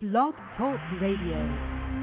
Blog Talk Radio.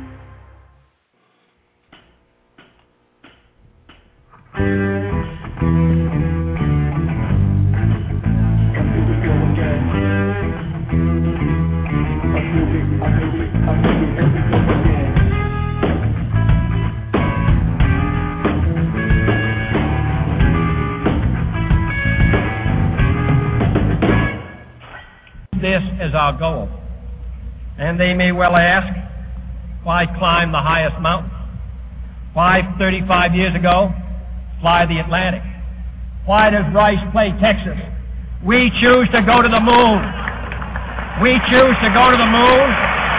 This is our goal. And they may well ask, why climb the highest mountain? Why, 35 years ago, fly the Atlantic? Why does Rice play Texas? We choose to go to the moon. We choose to go to the moon.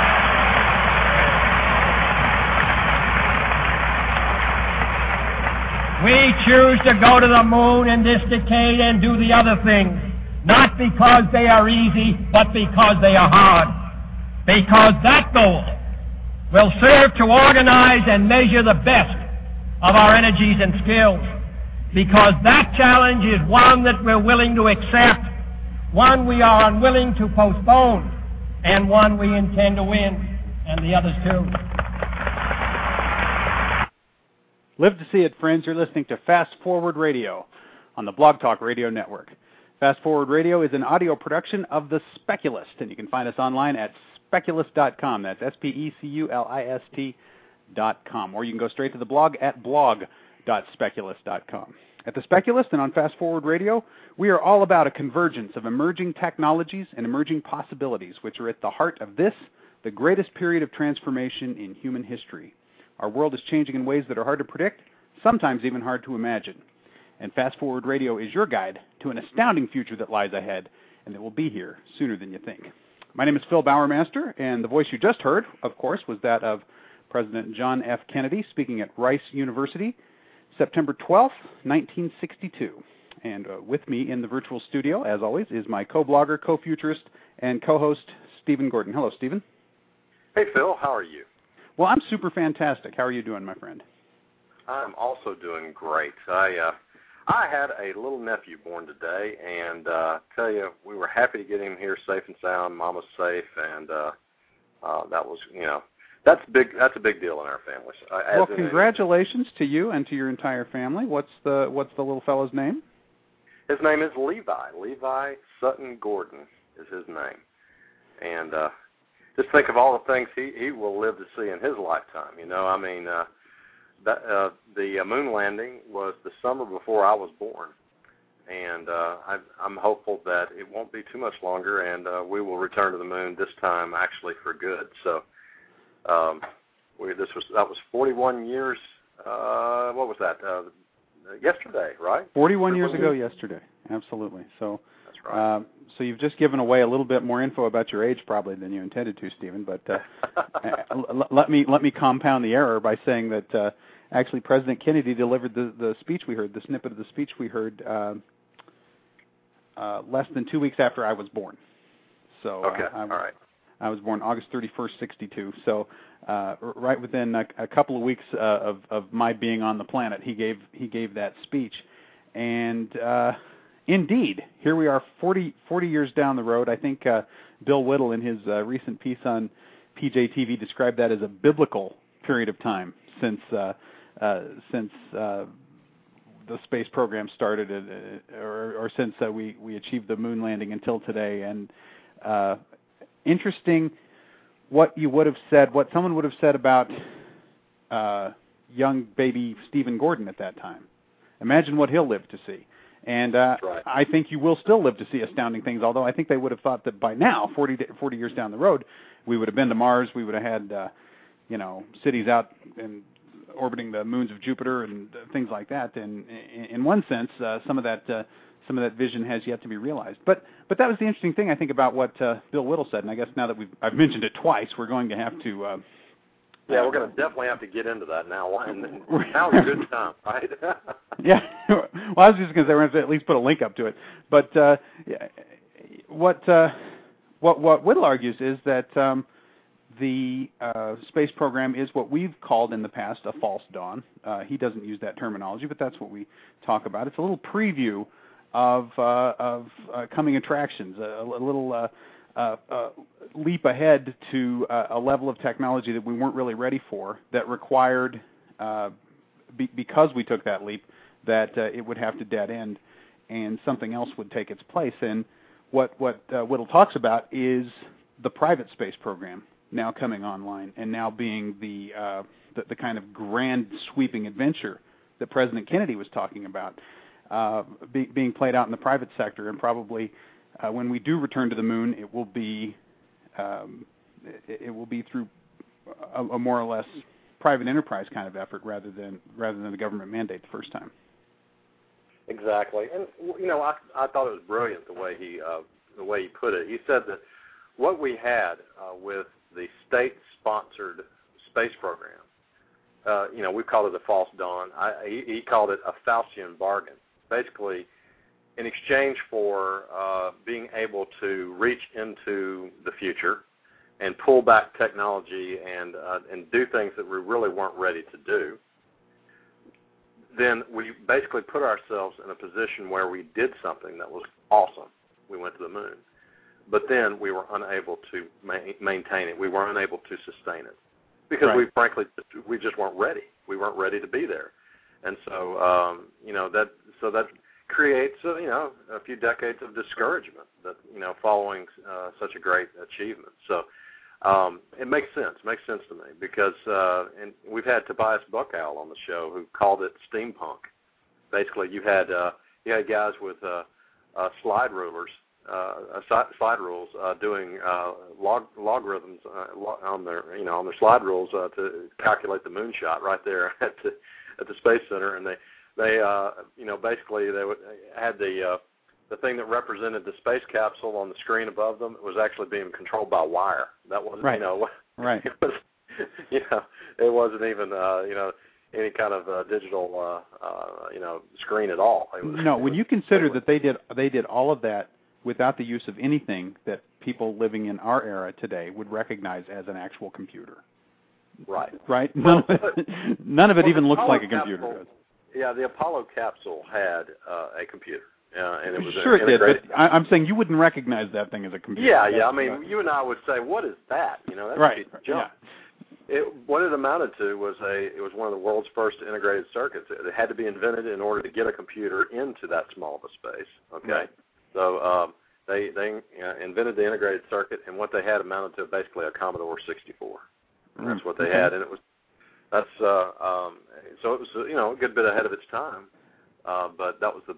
We choose to go to the moon in this decade and do the other things. Not because they are easy, but because they are hard. Because that goal will serve to organize and measure the best of our energies and skills. Because that challenge is one that we're willing to accept, one we are unwilling to postpone, and one we intend to win, and the others too. Live to see it, friends. You're listening to Fast Forward Radio on the Blog Talk Radio Network. Fast Forward Radio is an audio production of The Speculist, and you can find us online at speculist.com. That's SPECULIST.com. Or you can go straight to the blog at blog.speculist.com. At The Speculist and on Fast Forward Radio, we are all about a convergence of emerging technologies and emerging possibilities, which are at the heart of this, the greatest period of transformation in human history. Our world is changing in ways that are hard to predict, sometimes even hard to imagine. And Fast Forward Radio is your guide to an astounding future that lies ahead and that will be here sooner than you think. My name is Phil Bowermaster, and the voice you just heard, of course, was that of President John F. Kennedy speaking at Rice University, September 12th, 1962. And with me in the virtual studio, as always, is my co-blogger, co-futurist, and co-host, Stephen Gordon. Hello, Stephen. Hey, Phil. How are you? Well, I'm super fantastic. How are you doing, my friend? I'm also doing great. I had a little nephew born today, and tell you, we were happy to get him here safe and sound. Mama's safe, and that was, that's big. That's a big deal in our family. Well, congratulations to you and to your entire family. What's the little fellow's name? His name is Levi. Levi Sutton Gordon is his name, and just think of all the things he will live to see in his lifetime. The moon landing was the summer before I was born, and I'm hopeful that it won't be too much longer, and we will return to the moon this time actually for good. So that was 41 years. What was that? Yesterday, right? 41 years ago yesterday. Absolutely. So that's right. So you've just given away a little bit more info about your age probably than you intended to, Stephen. But let me compound the error by saying that actually President Kennedy delivered the speech we heard, the snippet of the speech we heard, less than 2 weeks after I was born. So okay, all right. I was born August 31st, 62. So right within a couple of weeks of my being on the planet, he gave that speech, and indeed, here we are 40 years down the road. I think Bill Whittle in his recent piece on PJTV described that as a biblical period of time since the space program started, or since we achieved the moon landing until today. And interesting what you would have said, what someone would have said about young baby Stephen Gordon at that time. Imagine what he'll live to see. And right. I think you will still live to see astounding things, although I think they would have thought that by now, 40 years down the road, we would have been to Mars, we would have had cities out and orbiting the moons of Jupiter and things like that. And in one sense, some of that vision has yet to be realized. But that was the interesting thing, I think, about what Bill Whittle said. And I guess now that I've mentioned it twice, we're going to have to. Yeah, we're going to definitely have to get into that now. Now's a good time, right? Yeah. Well, I was just going to say we're going to at least put a link up to it. But what Whittle argues is that the space program is what we've called in the past a false dawn. He doesn't use that terminology, but that's what we talk about. It's a little preview of coming attractions, a little leap ahead to a level of technology that we weren't really ready for, that required, because we took that leap, that it would have to dead end and something else would take its place. And what Whittle talks about is the private space program now coming online and now being the kind of grand sweeping adventure that President Kennedy was talking about, being played out in the private sector, and probably when we do return to the moon, it will be through a more or less private enterprise kind of effort rather than the government mandate the first time. Exactly, and I thought it was brilliant the way he put it. He said that what we had with the state-sponsored space program, we called it a false dawn. He called it a Faustian bargain. Basically, in exchange for being able to reach into the future and pull back technology and do things that we really weren't ready to do, then we basically put ourselves in a position where we did something that was awesome. We went to the moon. But then we were unable to maintain it. We were unable to sustain it because we just weren't ready. We weren't ready to be there. And so, that creates, a few decades of discouragement that, following such a great achievement. So it makes sense. It makes sense to me because, and we've had Tobias Buckhowl on the show who called it steampunk. Basically, you had guys with slide rulers, doing logarithms on their slide rules to calculate the moonshot right there at the Space Center, and they basically they had the thing that represented the space capsule on the screen above them. It was actually being controlled by wire. That wasn't right. It was, it wasn't even any kind of digital screen at all. No, when you consider that they did all of that without the use of anything that people living in our era today would recognize as an actual computer. Right. Right? None of it even looks like a computer does. Yeah, the Apollo capsule had a computer. And it was sure it did, but I'm saying you wouldn't recognize that thing as a computer. Yeah. I mean, you and I would say, what is that? That's right. a jump. Yeah. What it amounted to was it was one of the world's first integrated circuits. It had to be invented in order to get a computer into that small of a space. Okay. Right. So they invented the integrated circuit, and what they had amounted to basically a Commodore 64. And that's what they had, and so it was a good bit ahead of its time, but that was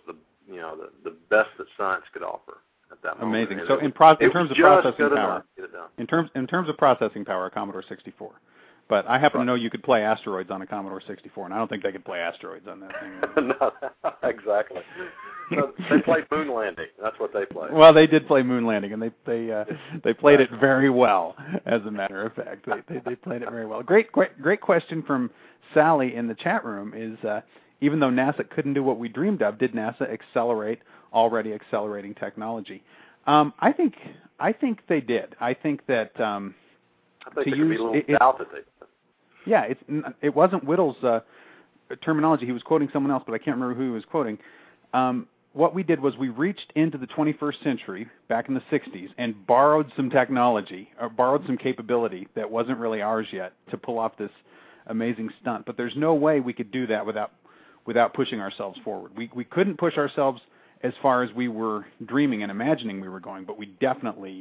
the best that science could offer at that moment. Amazing. So in terms of processing power, in terms of processing power, a Commodore 64. But I happen to know you could play Asteroids on a Commodore 64, and I don't think they could play Asteroids on that thing. No, exactly. So they played Moon Landing. That's what they played. Well, they did play Moon Landing, and they played it very well. As a matter of fact, they played it very well. Great question from Sally in the chat room is even though NASA couldn't do what we dreamed of, did NASA accelerate already accelerating technology? I think they did. I think that I think there could be a little doubt that they did. Yeah, it wasn't Whittle's terminology. He was quoting someone else, but I can't remember who he was quoting. What we did was we reached into the 21st century back in the 60s and borrowed some technology, or borrowed some capability that wasn't really ours yet to pull off this amazing stunt. But there's no way we could do that without pushing ourselves forward. We couldn't push ourselves as far as we were dreaming and imagining we were going, but we definitely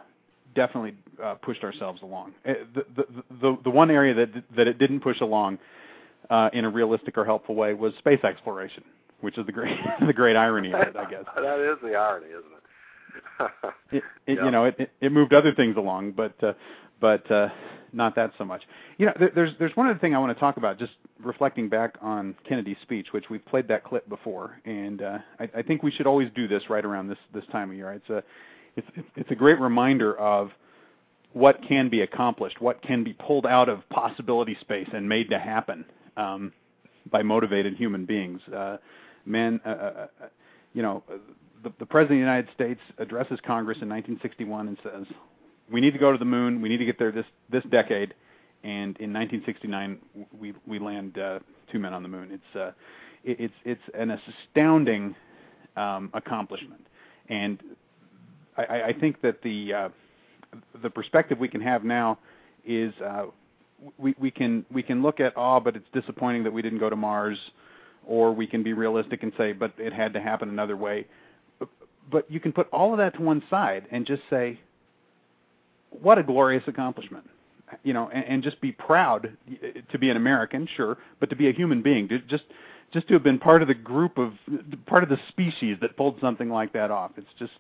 pushed ourselves along. The one area that it didn't push along in a realistic or helpful way was space exploration, which is the great irony of it, I guess. That is the irony, isn't it? It moved other things along, but not that so much. There's one other thing I want to talk about, just reflecting back on Kennedy's speech, which we've played that clip before, and I think we should always do this right around this time of year. It's a great reminder of what can be accomplished, what can be pulled out of possibility space and made to happen by motivated human beings. The President of the United States addresses Congress in 1961 and says, we need to go to the moon, we need to get there this decade, and in 1969 we land 2 men on the moon. It's an astounding accomplishment, and I think that the perspective we can have now is we can look at, but it's disappointing that we didn't go to Mars, or we can be realistic and say, but it had to happen another way. But you can put all of that to one side and just say, what a glorious accomplishment, and just be proud to be an American, sure, but to be a human being, just to have been part of the part of the species that pulled something like that off. It's just,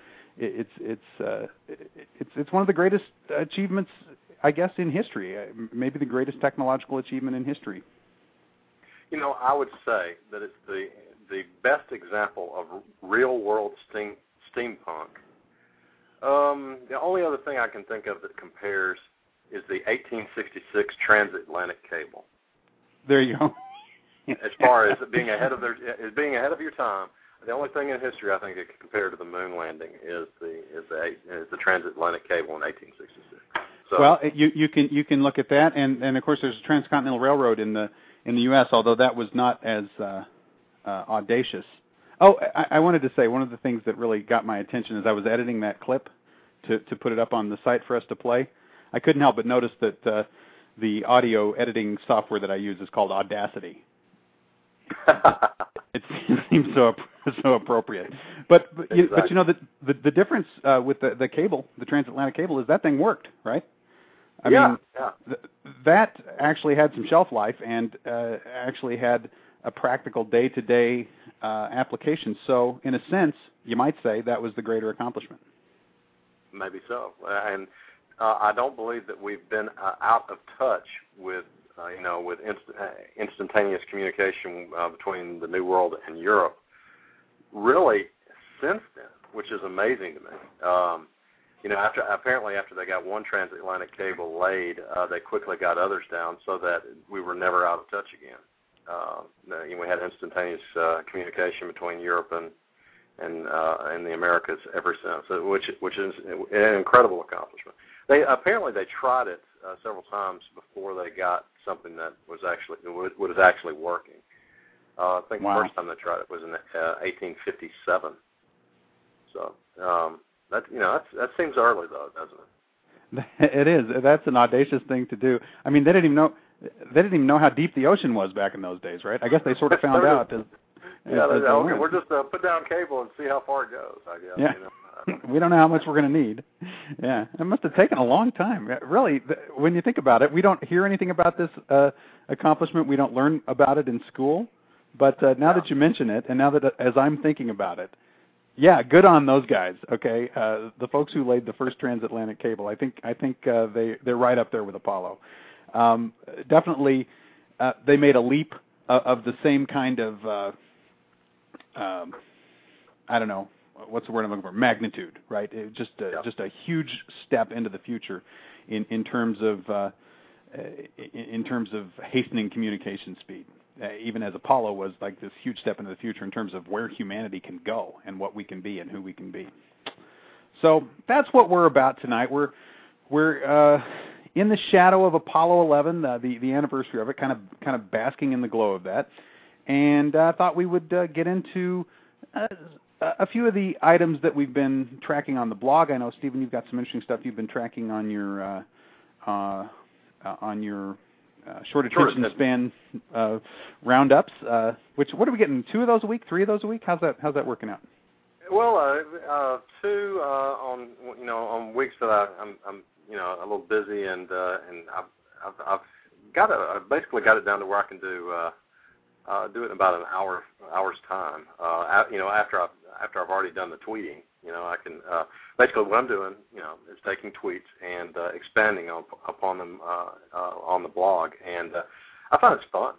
it's one of the greatest achievements, I guess, in history. Maybe the greatest technological achievement in history. I would say that it's the best example of real-world steampunk. The only other thing I can think of that compares is the 1866 transatlantic cable. There you go. As far as being ahead of your time, the only thing in history I think that can compare to the moon landing is the transatlantic cable in 1866. So, well, you can look at that, and of course there's a transcontinental railroad in the U.S., although that was not as audacious. Oh, I wanted to say one of the things that really got my attention as I was editing that clip to put it up on the site for us to play. I couldn't help but notice that the audio editing software that I use is called Audacity. It seems so appropriate. But the difference with the cable, the transatlantic cable, is that thing worked, right? I mean, that actually had some shelf life and actually had a practical day-to-day application. So, in a sense, you might say that was the greater accomplishment. Maybe so. And I don't believe that we've been out of touch with instantaneous communication between the New World and Europe really since then, which is amazing to me. After they got one transatlantic cable laid, they quickly got others down so that we were never out of touch again. We had instantaneous communication between Europe and the Americas ever since, which is an incredible accomplishment. They tried it several times before they got something that was actually working. I think the first time they tried it was in 1857. So that seems early though, doesn't it? It is. That's an audacious thing to do. I mean, they didn't even know how deep the ocean was back in those days, right? I guess they sort of found out. We're just put down cable and see how far it goes, I guess. Yeah. We don't know how much we're going to need. Yeah, it must have taken a long time. Really, when you think about it, we don't hear anything about this accomplishment. We don't learn about it in school. But now that you mention it, and now that as I'm thinking about it, yeah, good on those guys. Okay, the folks who laid the first transatlantic cable. I think they're right up there with Apollo. Definitely, they made a leap of the same kind of I don't know. What's the word I'm looking for? Magnitude, right? Just a huge step into the future in terms of hastening communication speed. Even as Apollo was like this huge step into the future in terms of where humanity can go and what we can be and who we can be. So that's what we're about tonight. We're in the shadow of Apollo 11, the anniversary of it, kind of basking in the glow of that, and I thought we would get into a few of the items that we've been tracking on the blog. I know, Stephen, you've got some interesting stuff you've been tracking on your short attention span roundups. What are we getting? 2 of those a week? 3 of those a week? How's that working out? Well, 2 on weeks that I'm a little busy, and I've basically got it down to where I can do it in about an hour's time. After I've already done the tweeting, I can basically what I'm doing, is taking tweets and expanding upon them on the blog, and I find it's fun.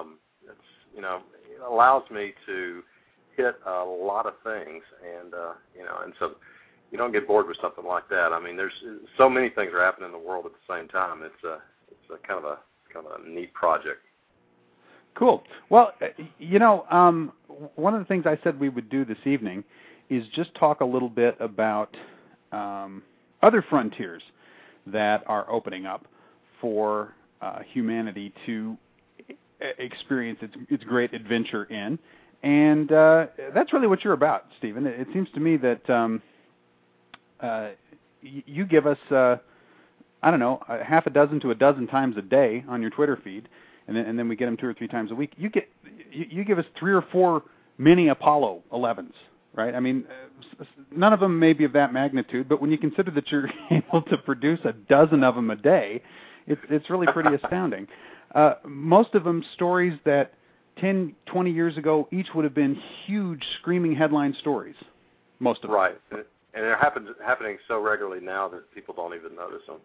It allows me to hit a lot of things, and so you don't get bored with something like that. I mean, there's so many things are happening in the world at the same time. It's a kind of a neat project. Cool. Well, one of the things I said we would do this evening is just talk a little bit about other frontiers that are opening up for humanity to experience its great adventure in. And that's really what you're about, Stephen. It seems to me that you give us, I don't know, half a dozen to a dozen times a day on your Twitter feed, and then we get them 2 or 3 times a week. You give us 3 or 4 mini Apollo 11s, right? I mean, none of them may be of that magnitude, but when you consider that you're able to produce a dozen of them a day, it's really pretty astounding. Most of them stories that 10, 20 years ago each would have been huge, screaming headline stories. Most of them. Right. And they're happening so regularly now that people don't even notice them.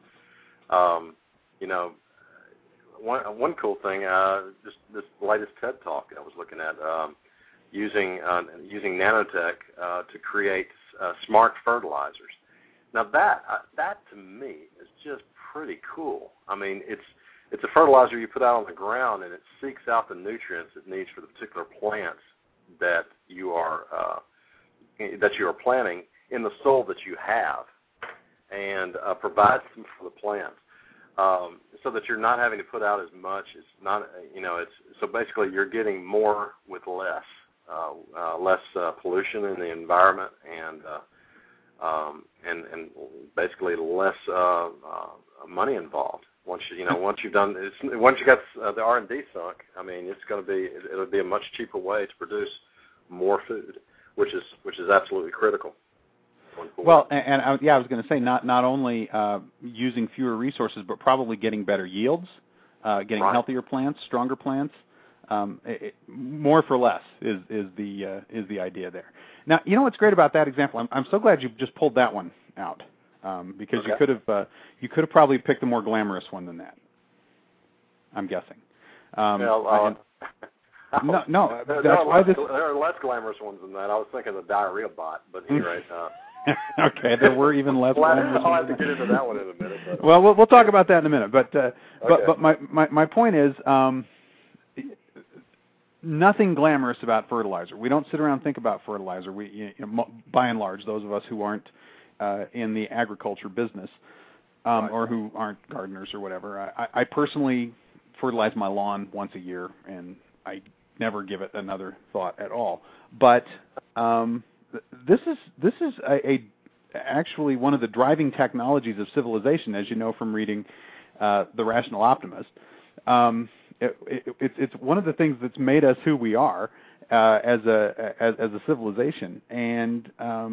One cool thing, just this latest TED Talk I was looking at, using nanotech to create smart fertilizers. Now that to me is just pretty cool. I mean, it's a fertilizer you put out on the ground, and it seeks out the nutrients it needs for the particular plants that you are planting in the soil that you have, and provides them for the plants, so that you're not having to put out as much. It's not, so basically you're getting more with less pollution in the environment, and basically less money involved. Once you got the R&D sunk, I mean, it'll be a much cheaper way to produce more food, which is absolutely critical. Well, I was going to say not only using fewer resources, but probably getting better yields, getting healthier plants, stronger plants. More for less is the idea there. Now, you know what's great about that example? I'm so glad you just pulled that one out, because you could have probably picked a more glamorous one than that, I'm guessing. No, there are less glamorous ones than that. I was thinking the diarrhea bot, but anyway. Okay, there were even less glamorous I'll ones. have to get into that one in a minute. But. Well, we'll talk about that in a minute. But my point is, nothing glamorous about fertilizer. We don't sit around and think about fertilizer. By and large, those of us who aren't in the agriculture business, or who aren't gardeners or whatever. I personally fertilize my lawn once a year, and I never give it another thought at all. But this is actually one of the driving technologies of civilization, as you know from reading The Rational Optimist. It's one of the things that's made us who we are as a civilization, and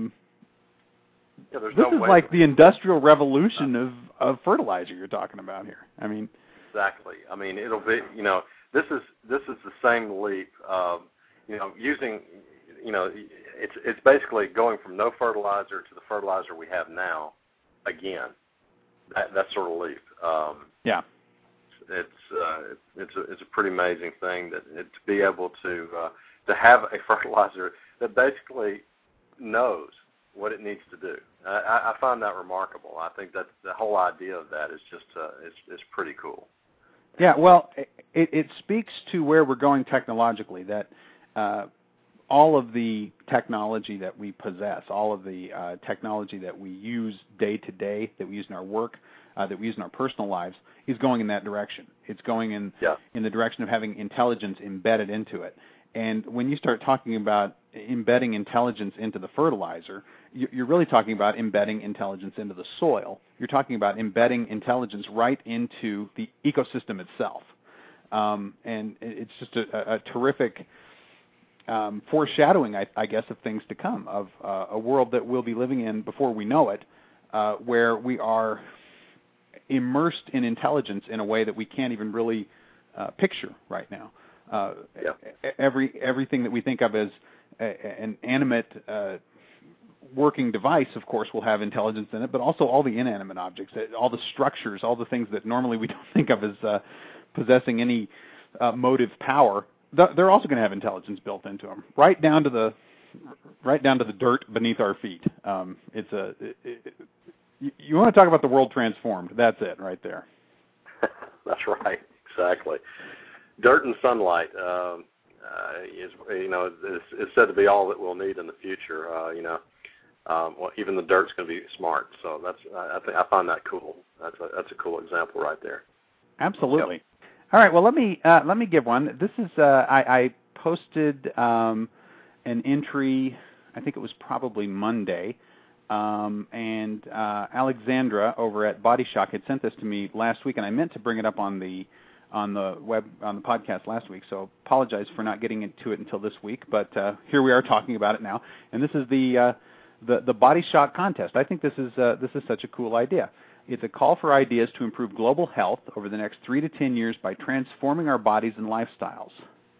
this is like the Industrial Revolution of fertilizer you're talking about here. I mean, exactly. I mean, it'll be this is the same leap of using it's basically going from no fertilizer to the fertilizer we have now again. That sort of leap. Yeah. It's a pretty amazing thing to be able to have a fertilizer that basically knows what it needs to do. I find that remarkable. I think that the whole idea of that is just is pretty cool. Yeah, well, it speaks to where we're going technologically, that all of the technology that we possess, all of the technology that we use day to day, that we use in our work, that we use in our personal lives, is going in that direction. It's going in the direction of having intelligence embedded into it. And when you start talking about embedding intelligence into the fertilizer, you're really talking about embedding intelligence into the soil. You're talking about embedding intelligence right into the ecosystem itself. And it's just a terrific foreshadowing, I guess, of things to come, of a world that we'll be living in before we know it, where we are immersed in intelligence in a way that we can't even really picture right now. Everything that we think of as an animate working device, of course, will have intelligence in it, but also all the inanimate objects, all the structures, all the things that normally we don't think of as possessing any motive power. They're also going to have intelligence built into them, right down to the dirt beneath our feet. You want to talk about the world transformed? That's it, right there. That's right, exactly. Dirt and sunlight is said to be all that we'll need in the future. Well, even the dirt's going to be smart. So I find that cool. That's a cool example right there. Absolutely. Yep. All right. Well, let me give one. This is I posted an entry. I think it was probably Monday, And Alexandra over at Body Shock had sent this to me last week, and I meant to bring it up on the podcast last week. So apologize for not getting into it until this week, but here we are talking about it now. And this is the Body Shock contest. I think this is such a cool idea. It's a call for ideas to improve global health over the next 3 to 10 years by transforming our bodies and lifestyles.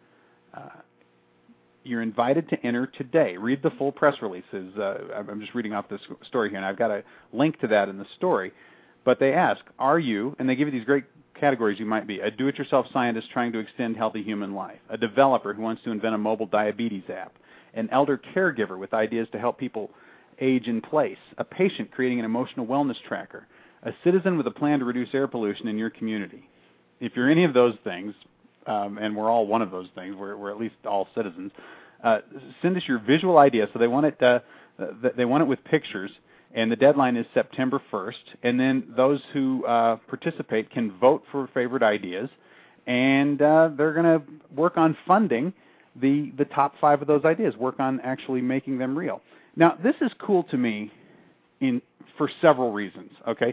You're invited to enter today. Read the full press releases. I'm just reading off this story here, and I've got a link to that in the story. But they ask, are you, and they give you these great categories you might be, a do-it-yourself scientist trying to extend healthy human life, a developer who wants to invent a mobile diabetes app, an elder caregiver with ideas to help people age in place, a patient creating an emotional wellness tracker, a citizen with a plan to reduce air pollution in your community. If you're any of those things, and we're all one of those things, we're at least all citizens, send us your visual idea. So they want it with pictures, and the deadline is September 1st. And then those who participate can vote for favorite ideas, and they're going to work on funding the top 5 of those ideas, work on actually making them real. Now, this is cool to me for several reasons, okay?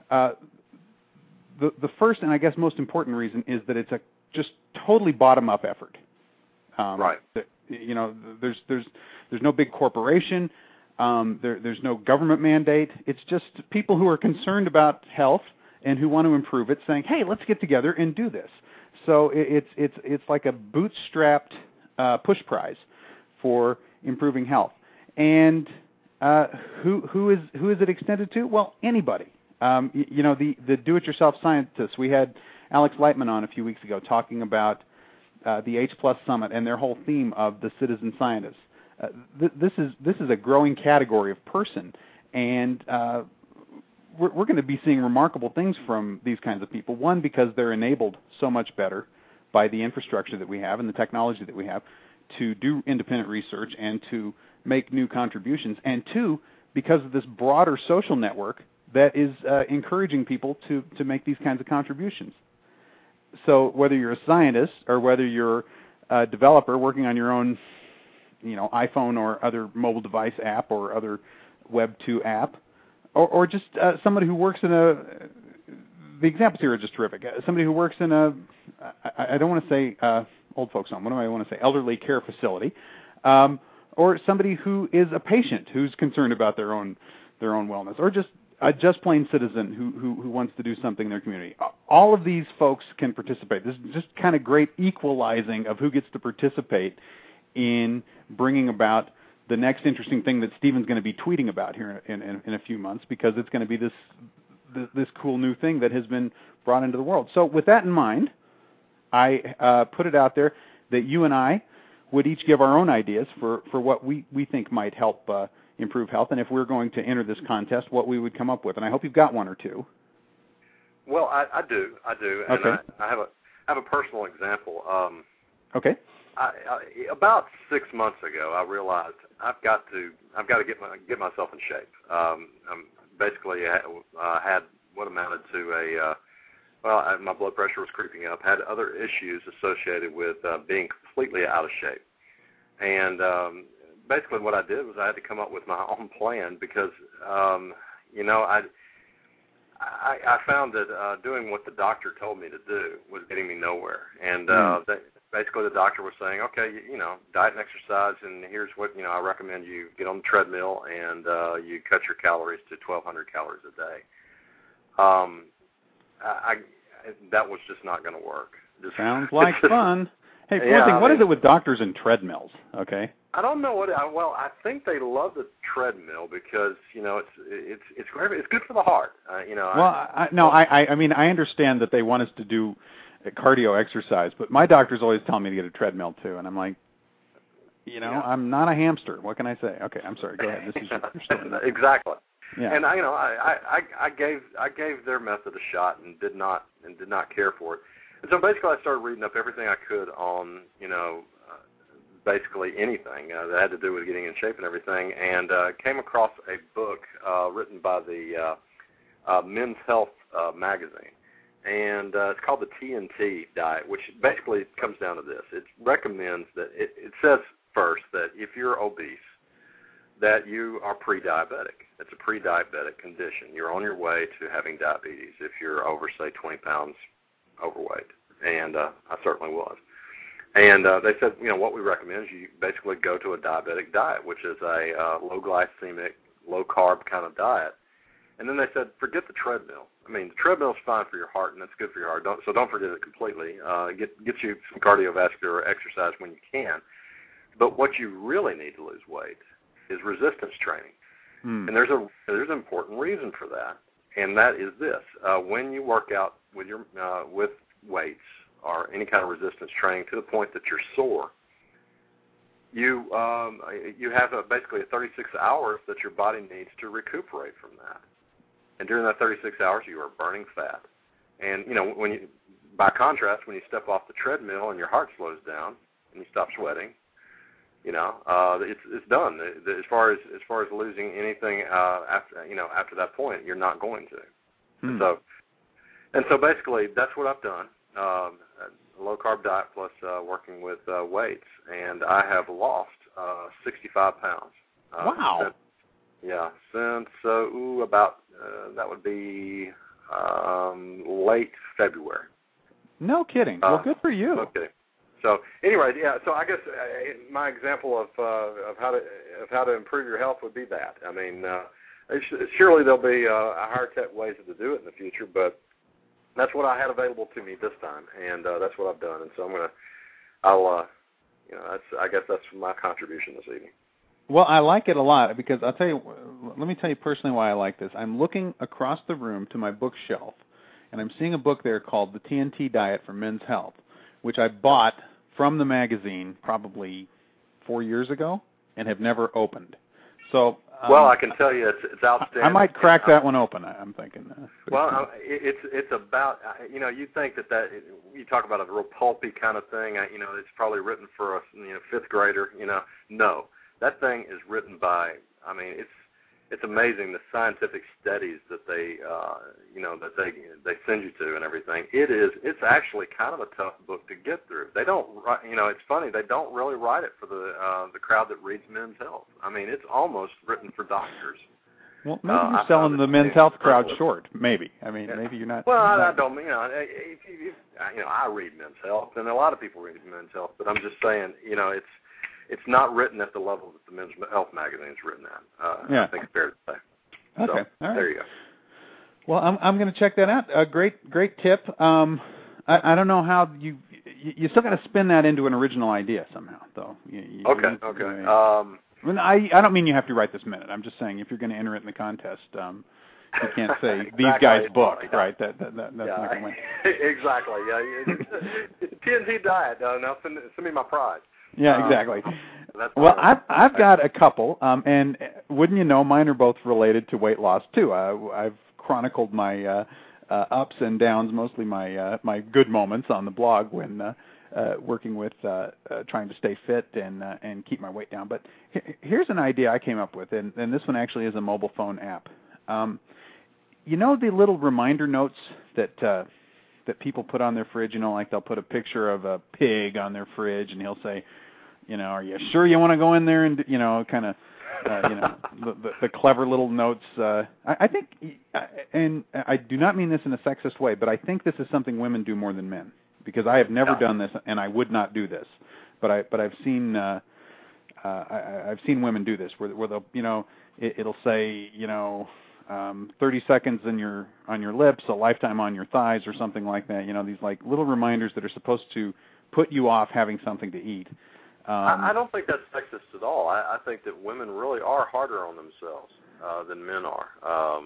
The first and I guess most important reason is that it's a just totally bottom-up effort. Right. There's no big corporation. There's no government mandate. It's just people who are concerned about health and who want to improve it saying, hey, let's get together and do this. So it's like a bootstrapped push prize for improving health. And who is it extended to? Well, anybody. The do-it-yourself scientists. We had Alex Lightman on a few weeks ago talking about the H+ Summit and their whole theme of the citizen scientists. This is a growing category of person, and we're going to be seeing remarkable things from these kinds of people. One, because they're enabled so much better by the infrastructure that we have and the technology that we have to do independent research and to make new contributions. And two, because of this broader social network that is encouraging people to make these kinds of contributions. So whether you're a scientist or whether you're a developer working on your own, iPhone or other mobile device app or other Web 2 app, or just somebody who works in the examples here are just terrific. Somebody who works in I don't want to say old folks home. What do I want to say? Elderly care facility, or somebody who is a patient who's concerned about their own wellness, or just a just plain citizen who wants to do something in their community. All of these folks can participate. This is just kind of great equalizing of who gets to participate in bringing about the next interesting thing that Stephen's going to be tweeting about here in a few months, because it's going to be this cool new thing that has been brought into the world. So with that in mind, I put it out there that you and I would each give our own ideas for what we think might help improve health, and if we're going to enter this contest, what we would come up with. And I hope you've got one or two. Well, I do, and okay. I have a personal example. Okay. About 6 months ago, I realized I've got to get myself in shape. Basically, I had what amounted to my blood pressure was creeping up. Had other issues associated with being completely out of shape, and basically what I did was I had to come up with my own plan because I found that doing what the doctor told me to do was getting me nowhere, and basically the doctor was saying, okay, diet and exercise, and here's what I recommend you get on the treadmill and you cut your calories to 1,200 calories a day. That was just not going to work. Sounds like fun. Hey, one thing, what is it with doctors and treadmills? Okay. I don't know what. I think they love the treadmill because it's great. It's good for the heart. Well, I understand that they want us to do cardio exercise, but my doctor's always telling me to get a treadmill too, and I'm like, I'm not a hamster. What can I say? Okay, I'm sorry. Go ahead. This is your story. Exactly. Yeah. And I gave their method a shot and did not care for it. And so basically, I started reading up everything I could on basically anything that had to do with getting in shape and everything, and came across a book written by the Men's Health magazine, and it's called the TNT diet, which basically comes down to this. It recommends that it says first that if you're obese, that you are pre-diabetic. It's a pre-diabetic condition. You're on your way to having diabetes if you're over, say, 20 pounds overweight. And I certainly was. And they said, what we recommend is you basically go to a diabetic diet, which is a low-glycemic, low-carb kind of diet. And then they said, forget the treadmill. I mean, the treadmill is fine for your heart, and it's good for your heart. So don't forget it completely. Get you some cardiovascular exercise when you can. But what you really need to lose weight is resistance training. And there's an important reason for that, and that is this. When you work out with with weights or any kind of resistance training to the point that you're sore, you have basically 36 hours that your body needs to recuperate from that. And during that 36 hours, you are burning fat. And, by contrast, when you step off the treadmill and your heart slows down and you stop sweating, it's done. As far as losing anything after that point, you're not going to. And so basically, that's what I've done. A low-carb diet plus working with weights, and I have lost 65 pounds. Wow. Since about that would be late February. No kidding. Well, good for you. No kidding. So anyway, so I guess my example of how to improve your health would be that. I mean, surely there'll be higher tech ways to do it in the future, but that's what I had available to me this time, and that's what I've done. And so I guess that's my contribution this evening. Well, I like it a lot because let me tell you personally why I like this. I'm looking across the room to my bookshelf, and I'm seeing a book there called The TNT Diet for Men's Health, which I bought from the magazine probably 4 years ago and have never opened. So well, I can tell you it's outstanding. I might crack that one open, I'm thinking. Well, it's about, you think that you talk about a real pulpy kind of thing, it's probably written for a fifth grader, No. That thing is written by, it's amazing the scientific studies that they send you to and everything. It's actually kind of a tough book to get through. They don't, it's funny, they don't really write it for the crowd that reads Men's Health. It's almost written for doctors. Well, maybe you're selling the Men's Health crowd short. Maybe. Maybe you're not. Well, I don't. I read Men's Health, and a lot of people read Men's Health, but I'm just saying, it's not written at the level that the Men's Health magazine is written at. I think it's fair to say. Okay, so, all right. There you go. Well, I'm going to check that out. Great tip. I don't know how you still got to spin that into an original idea somehow, though. Okay. I don't mean you have to write this minute. I'm just saying if you're going to enter it in the contest, you can't say exactly. These guys book, right? That's not going to win. Exactly. Yeah. TNT Diet. Now send me my prize. Yeah, exactly. Well, I've got a couple, and wouldn't you know, mine are both related to weight loss too. I've chronicled my ups and downs, mostly my good moments on the blog when working with trying to stay fit and keep my weight down. But here's an idea I came up with, and this one actually is a mobile phone app. The little reminder notes that people put on their fridge, like they'll put a picture of a pig on their fridge, and he'll say, are you sure you want to go in there and, kind of, the clever little notes. I think, and I do not mean this in a sexist way, but I think this is something women do more than men, because I have never done this, and I would not do this, but I've seen I've seen women do this, where they'll, it'll say, 30 seconds on your lips, a lifetime on your thighs, or something like that. These like little reminders that are supposed to put you off having something to eat. I don't think that's sexist at all. I think that women really are harder on themselves than men are.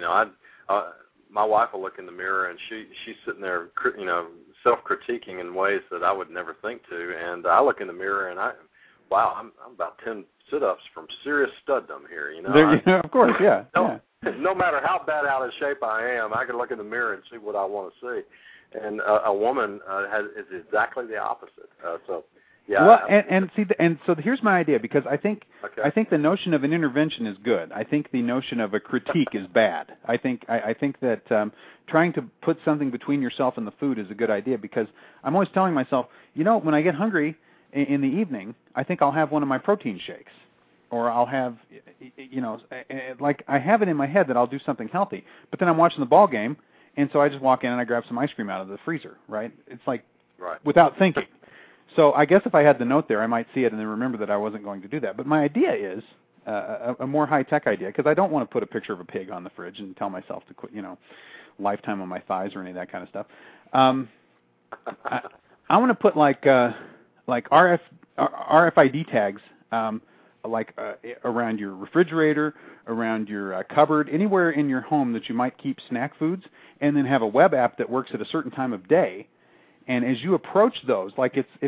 My wife will look in the mirror and she's sitting there, self-critiquing in ways that I would never think to. And I look in the mirror and I'm about 10 sit-ups from serious studdom here. Of course, yeah. No matter how bad out of shape I am, I can look in the mirror and see what I want to see. And a woman is exactly the opposite. Yeah. Well, and so here's my idea, because I think the notion of an intervention is good. I think the notion of a critique is bad. I think that trying to put something between yourself and the food is a good idea, because I'm always telling myself, when I get hungry in the evening, I think I'll have one of my protein shakes. I'll have, like I have it in my head that I'll do something healthy, but then I'm watching the ball game, and so I just walk in and I grab some ice cream out of the freezer, right? It's like without thinking. So I guess if I had the note there, I might see it and then remember that I wasn't going to do that. But my idea is a more high-tech idea, because I don't want to put a picture of a pig on the fridge and tell myself to quit, lifetime on my thighs or any of that kind of stuff. I want to put like RFID tags, around your refrigerator, around your cupboard, anywhere in your home that you might keep snack foods, and then have a web app that works at a certain time of day. And as you approach those, like if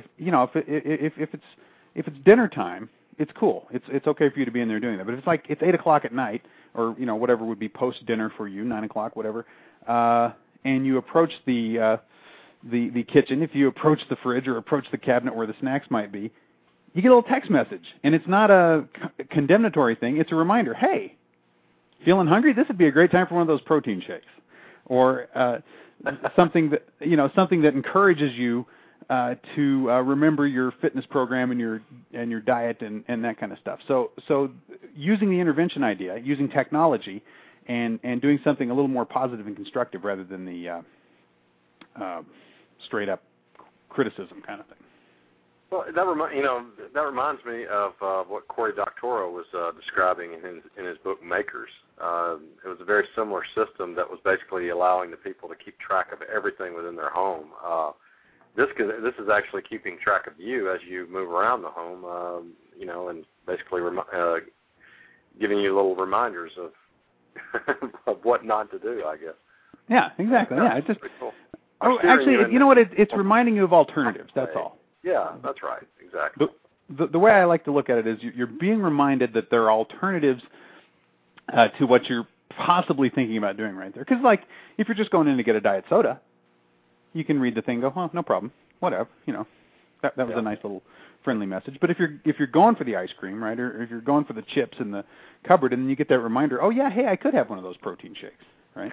it's dinner time, it's cool. It's okay for you to be in there doing that. But if it's 8 o'clock at night, or whatever would be post dinner for you, 9 o'clock, whatever, and you approach the kitchen, if you approach the fridge or approach the cabinet where the snacks might be, you get a little text message, and it's not a condemnatory thing. It's a reminder. Hey, feeling hungry? This would be a great time for one of those protein shakes, or something that encourages you to remember your fitness program and your diet and that kind of stuff. So using the intervention idea, using technology, and doing something a little more positive and constructive rather than the straight up criticism kind of thing. Well, that reminds me of what Cory Doctorow was describing in his book Makers. It was a very similar system that was basically allowing the people to keep track of everything within their home. This is actually keeping track of you as you move around the home, and basically giving you little reminders of what not to do, I guess. Yeah, exactly. Yeah, it's just. Cool. Actually, you know what? It's reminding you of alternatives. That's all. Yeah, that's right. Exactly. The way I like to look at it is you're being reminded that there are alternatives to what you're possibly thinking about doing right there. Because, like, if you're just going in to get a diet soda, you can read the thing and go, oh, no problem, whatever, That was a nice little friendly message. But if you're going for the ice cream, right, or if you're going for the chips in the cupboard, and then you get that reminder, oh, yeah, hey, I could have one of those protein shakes, right?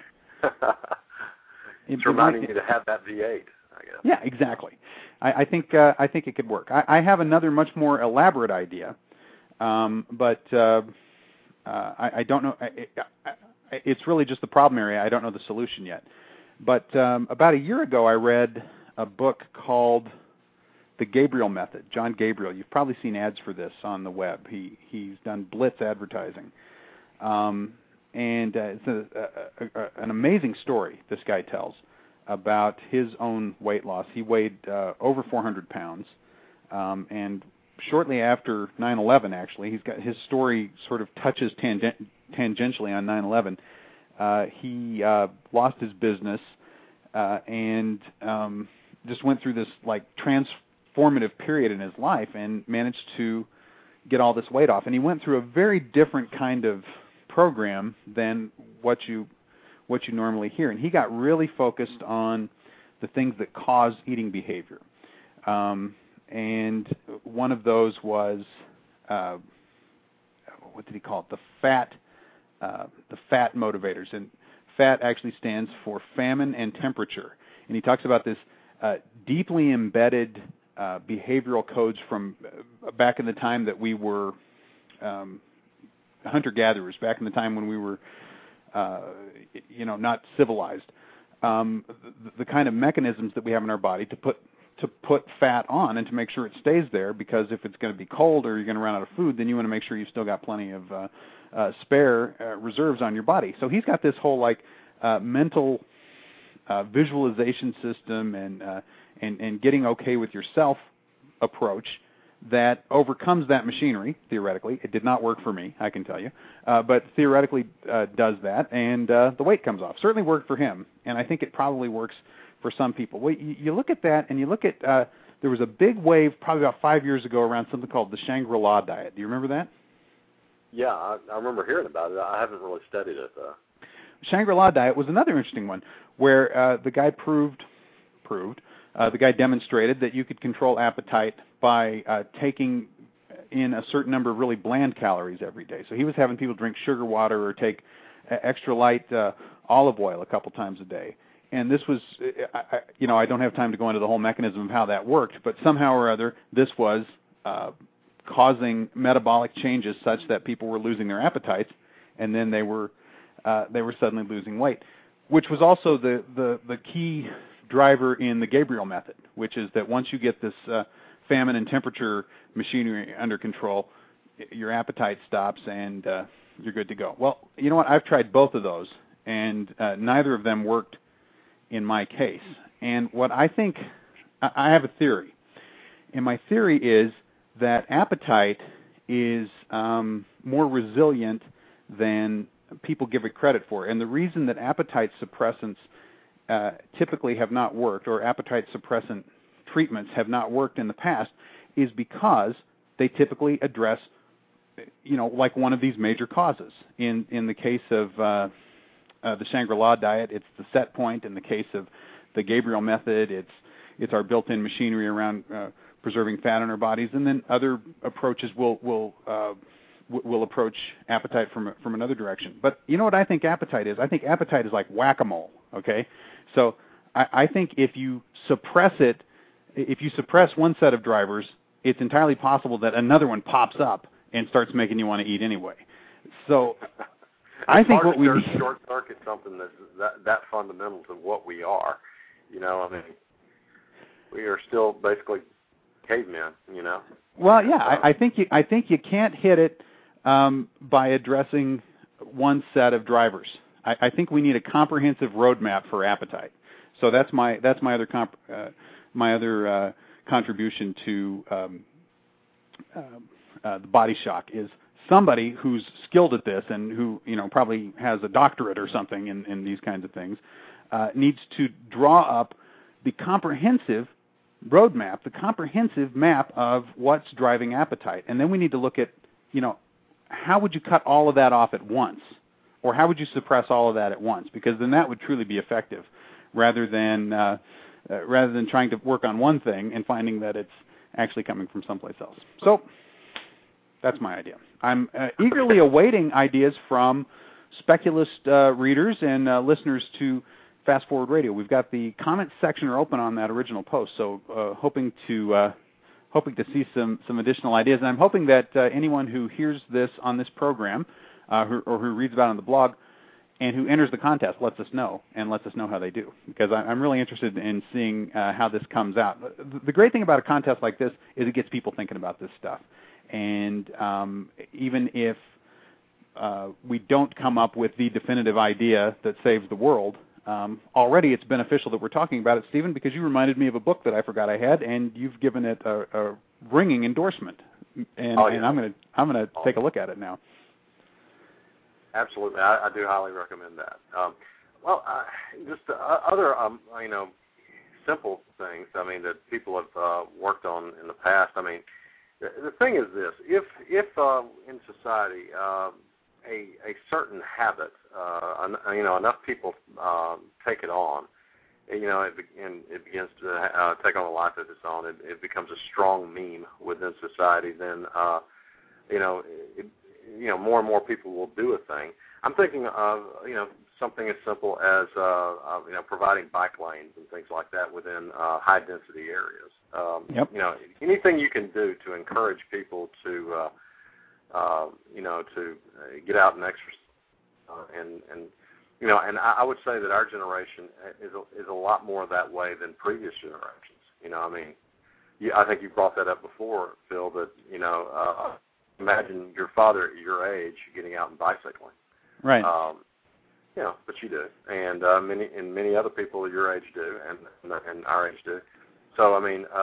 It's reminding you to have that V8. I guess. Yeah, exactly. I think it could work. I have another much more elaborate idea, but I don't know. It's really just the problem area. I don't know the solution yet. But about a year ago, I read a book called The Gabriel Method. John Gabriel. You've probably seen ads for this on the web. He's done blitz advertising, and it's an amazing story this guy tells about his own weight loss. He weighed over 400 pounds, and shortly after 9/11, actually, his story sort of touches tangentially on 9/11. He lost his business and just went through this like transformative period in his life and managed to get all this weight off. And he went through a very different kind of program than what you normally hear. And he got really focused on the things that cause eating behavior. And one of those was, what did he call it? The fat motivators. And fat actually stands for famine and temperature. And he talks about this deeply embedded behavioral codes from back in the time that we were hunter-gatherers, back in the time when we were not civilized. The kind of mechanisms that we have in our body to put fat on and to make sure it stays there, because if it's going to be cold or you're going to run out of food, then you want to make sure you've still got plenty of spare reserves on your body. So he's got this whole like mental visualization system and getting okay with yourself approach that overcomes that machinery, theoretically. It did not work for me, I can tell you, but theoretically does that, and the weight comes off. Certainly worked for him, and I think it probably works for some people. Well, you look at that, and you look at, there was a big wave probably about 5 years ago around something called the Shangri-La diet. Do you remember that? Yeah, I remember hearing about it. I haven't really studied it, though. Shangri-La diet was another interesting one where the guy the guy demonstrated that you could control appetite by taking in a certain number of really bland calories every day. So he was having people drink sugar water or take extra light olive oil a couple times a day. And this was, I don't have time to go into the whole mechanism of how that worked, but somehow or other, this was causing metabolic changes such that people were losing their appetites, and then they were suddenly losing weight, which was also the key driver in the Gabriel method, which is that once you get this famine and temperature machinery under control, your appetite stops and you're good to go. Well, you know what? I've tried both of those, and neither of them worked in my case. And what I think, I have a theory, and my theory is that appetite is more resilient than people give it credit for. And the reason that appetite suppressants typically have not worked, or appetite suppressant treatments have not worked in the past, is because they typically address, like one of these major causes. In the case of the Shangri-La diet, it's the set point. In the case of the Gabriel method, it's our built-in machinery around preserving fat in our bodies. And then other approaches will approach appetite from another direction. But you know what I think appetite is? I think appetite is like whack-a-mole. Okay, so I think if you suppress it, if you suppress one set of drivers, it's entirely possible that another one pops up and starts making you want to eat anyway. So I think what we need short circuit something that fundamental to what we are. I mean, we are still basically cavemen. Well, yeah, I think you can't hit it by addressing one set of drivers. I think we need a comprehensive roadmap for appetite. So that's my other contribution to the Body Shock is somebody who's skilled at this and who probably has a doctorate or something in these kinds of things needs to draw up the comprehensive roadmap, the comprehensive map of what's driving appetite, and then we need to look at how would you cut all of that off at once, or how would you suppress all of that at once? Because then that would truly be effective, rather than trying to work on one thing and finding that it's actually coming from someplace else. So that's my idea. I'm eagerly awaiting ideas from Speculist readers and listeners to Fast Forward Radio. We've got the comments section open on that original post, so hoping to see some additional ideas. And I'm hoping that anyone who hears this on this program or who reads about it on the blog and who enters the contest lets us know how they do, because I'm really interested in seeing how this comes out. The great thing about a contest like this is it gets people thinking about this stuff. And even if we don't come up with the definitive idea that saves the world, already it's beneficial that we're talking about it, Stephen, because you reminded me of a book that I forgot I had, and you've given it a ringing endorsement. And, and I'm gonna take a look at it now. Absolutely, I do highly recommend that. Just other simple things. I mean, that people have worked on in the past. I mean, the thing is this: if in society a certain habit, enough people take it on, it begins to take on a life of its own. It becomes a strong meme within society. Then more and more people will do a thing. I'm thinking of something as simple as providing bike lanes and things like that within high density areas. Yep. Anything you can do to encourage people to to get out and exercise, and I would say that our generation is a lot more that way than previous generations. I think you brought that up before, Phil. That imagine your father at your age getting out and bicycling. Right. But you do, and many other people your age do, and our age do. So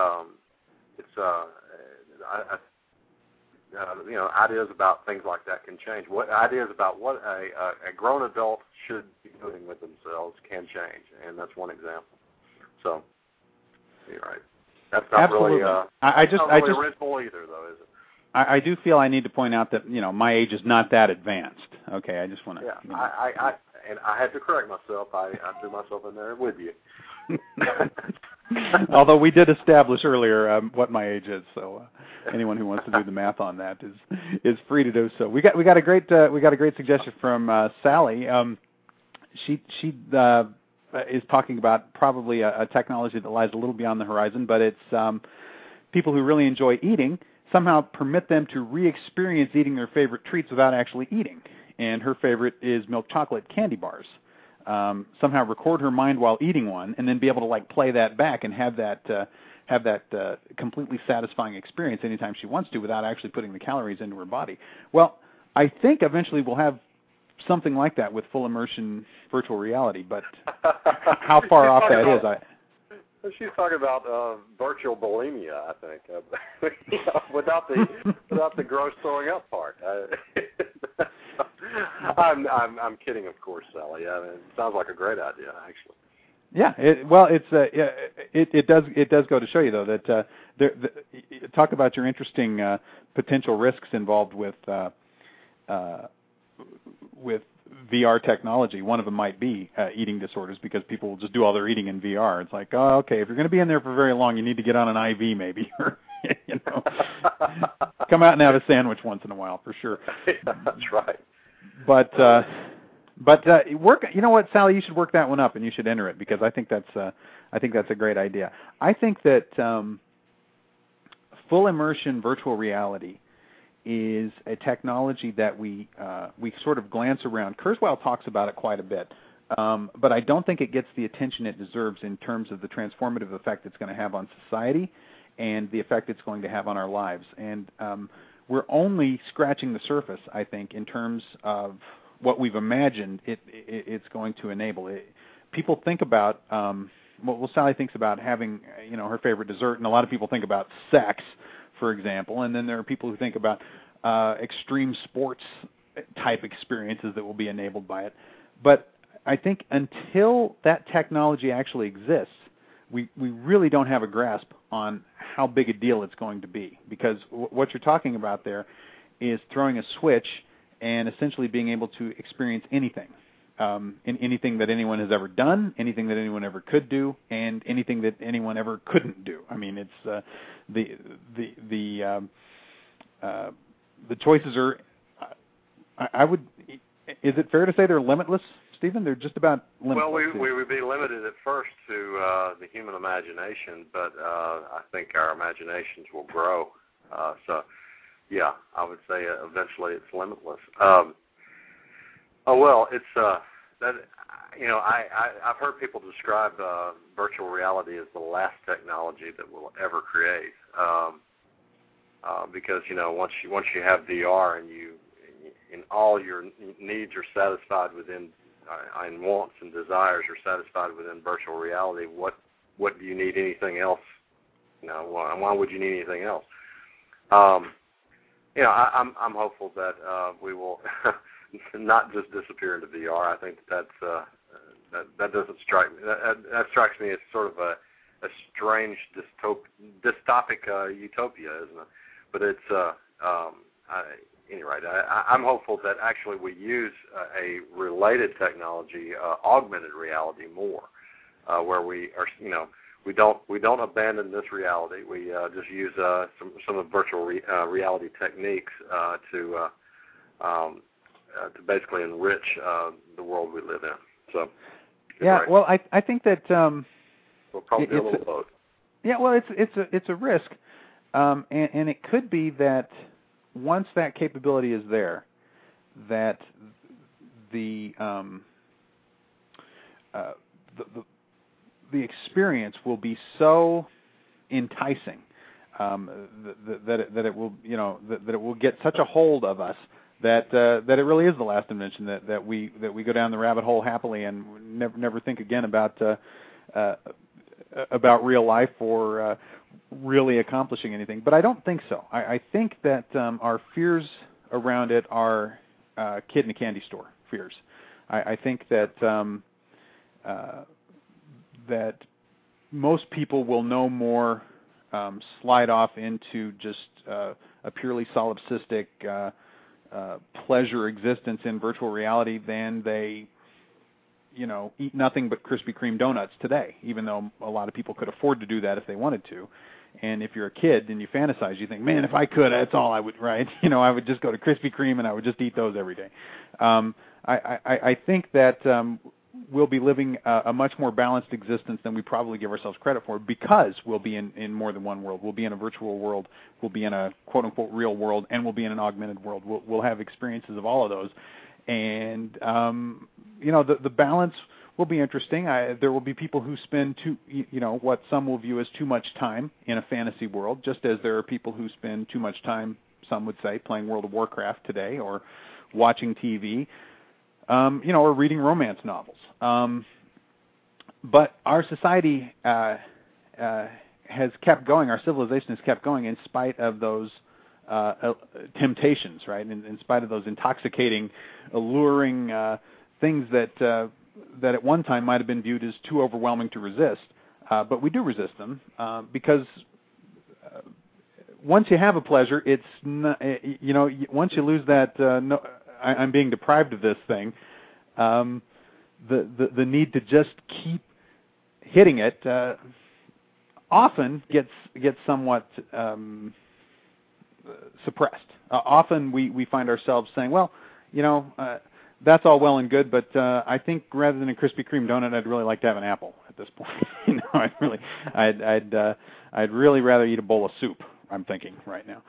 ideas about things like that can change. Ideas about what a grown adult should be doing with themselves can change, and that's one example. So, you're right. That's not Absolutely. Really. I just original either, though, is it? I do feel I need to point out that my age is not that advanced. Okay, I just want to. Yeah, I had to correct myself. I threw myself in there with you. Although we did establish earlier what my age is, so anyone who wants to do the math on that is free to do so. We got a great suggestion from Sally. She is talking about probably a technology that lies a little beyond the horizon, but it's people who really enjoy eating somehow permit them to re-experience eating their favorite treats without actually eating. And her favorite is milk chocolate candy bars. Somehow record her mind while eating one, and then be able to like play that back and have that completely satisfying experience anytime she wants to, without actually putting the calories into her body. Well, I think eventually we'll have something like that with full immersion virtual reality, but how far off that is, she's talking about virtual bulimia, I think, without the gross throwing up part. I'm kidding, of course, Sally. I mean, it sounds like a great idea, actually. Yeah, it does go to show you though that talk about your interesting potential risks involved with VR technology. One of them might be eating disorders, because people will just do all their eating in VR. It's like, oh, okay, if you're going to be in there for very long, you need to get on an IV maybe, or come out and have a sandwich once in a while for sure. Yeah, that's right. But work. You know what, Sally? You should work that one up, and you should enter it, because I think that's a great idea. I think that full immersion virtual reality is a technology that we sort of glance around. Kurzweil talks about it quite a bit, but I don't think it gets the attention it deserves in terms of the transformative effect it's going to have on society and the effect it's going to have on our lives. And we're only scratching the surface, I think, in terms of what we've imagined it's going to enable. People think about, Sally thinks about having, her favorite dessert, and a lot of people think about sex, for example, and then there are people who think about extreme sports type experiences that will be enabled by it. But I think until that technology actually exists, we really don't have a grasp on how big a deal it's going to be, because what you're talking about there is throwing a switch and essentially being able to experience anything, anything that anyone has ever done, anything that anyone ever could do, and anything that anyone ever couldn't do. I mean, it's the choices are. Is it fair to say they're limitless, Stephen? They're just about limitless. Well, we would be limited at first to the human imagination, but I think our imaginations will grow. So, yeah, I would say eventually it's limitless. It's that. I've heard people describe virtual reality as the last technology that we'll ever create, because once you have VR and all your needs are satisfied within, and wants and desires are satisfied within virtual reality, what do you need anything else? Why would you need anything else? I'm hopeful that we will not just disappear into VR. I think that doesn't strike me. That strikes me as sort of a strange dystopic utopia, isn't it? But it's I'm hopeful that actually we use a related technology, augmented reality, more, where we are, we don't abandon this reality. We just use some of virtual reality techniques to basically enrich the world we live in. So, yeah, right. Well, I think that we'll probably do a little both. Yeah, well, it's a risk, and it could be that once that capability is there, that the experience will be so enticing that it will that it will get such a hold of us that it really is the last invention, that we go down the rabbit hole happily and never think again about real life or really accomplishing anything. But I don't think so. I think that our fears around it are kid in a candy store fears. I think that that most people will no more slide off into just a purely solipsistic pleasure existence in virtual reality than they eat nothing but Krispy Kreme donuts today, even though a lot of people could afford to do that if they wanted to. And if you're a kid and you fantasize, you think, man, if I could, that's all I would, right? I would just go to Krispy Kreme and I would just eat those every day. I think that we'll be living a much more balanced existence than we probably give ourselves credit for, because we'll be in more than one world. We'll be in a virtual world, we'll be in a quote-unquote real world, and we'll be in an augmented world. We'll have experiences of all of those. And, the balance will be interesting. There will be people who spend what some will view as too much time in a fantasy world, just as there are people who spend too much time, some would say, playing World of Warcraft today, or watching TV, or reading romance novels. But our society has kept going. Our civilization has kept going in spite of those temptations, right? In spite of those intoxicating, alluring things that at one time might have been viewed as too overwhelming to resist. But we do resist them because once you have a pleasure, it's not, once you lose that, I'm being deprived of this thing, the need to just keep hitting it often gets somewhat suppressed. Often we find ourselves saying, well, that's all well and good, but I think rather than a Krispy Kreme donut, I'd really like to have an apple at this point. I'd really rather eat a bowl of soup, I'm thinking right now.